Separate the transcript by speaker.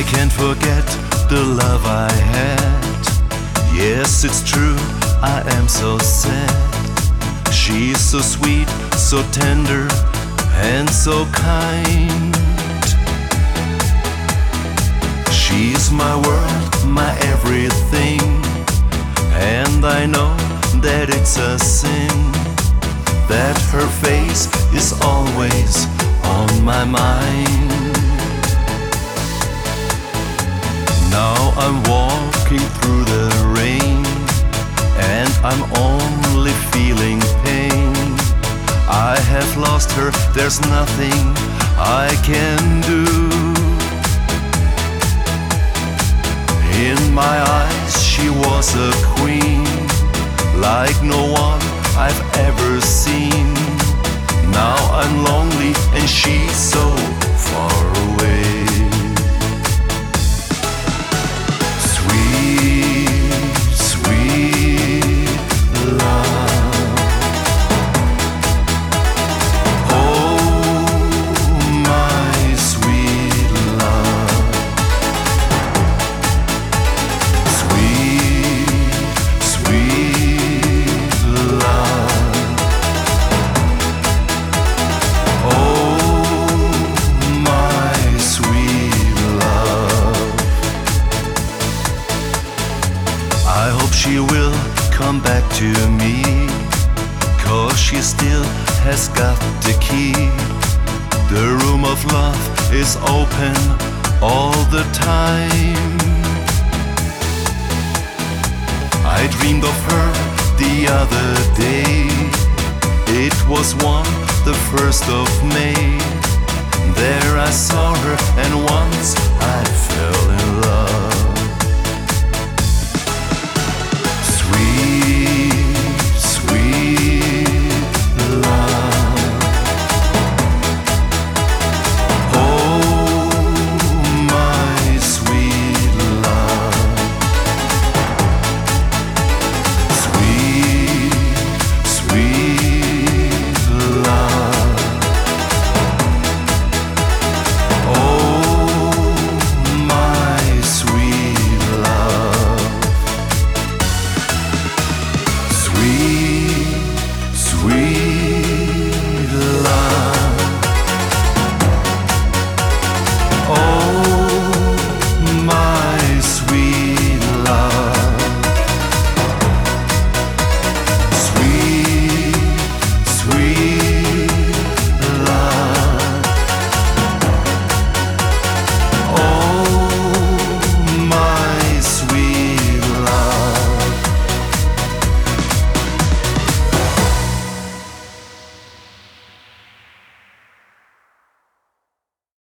Speaker 1: can't forget the love I had. Yes, it's true, I am so sad. She's so sweet, so tender, and so kind. She's my world, my everything, and I know that it's a sin that her face is always on my mind. Now I'm walking through the rain, and I'm only feeling pain. I have lost her, there's nothing I can do. In my eyes she was a queen, like no one I've ever seen. Now I'm lonely and she's so far away. Sweet, sweet love. Oh, my sweet love. Sweet, sweet love. Oh, my sweet love. I hope she will come back to me, 'cause she still has got the key. The room of love is open all the time. I dreamed of her the other day. It was the 1st of May. There I saw her, and once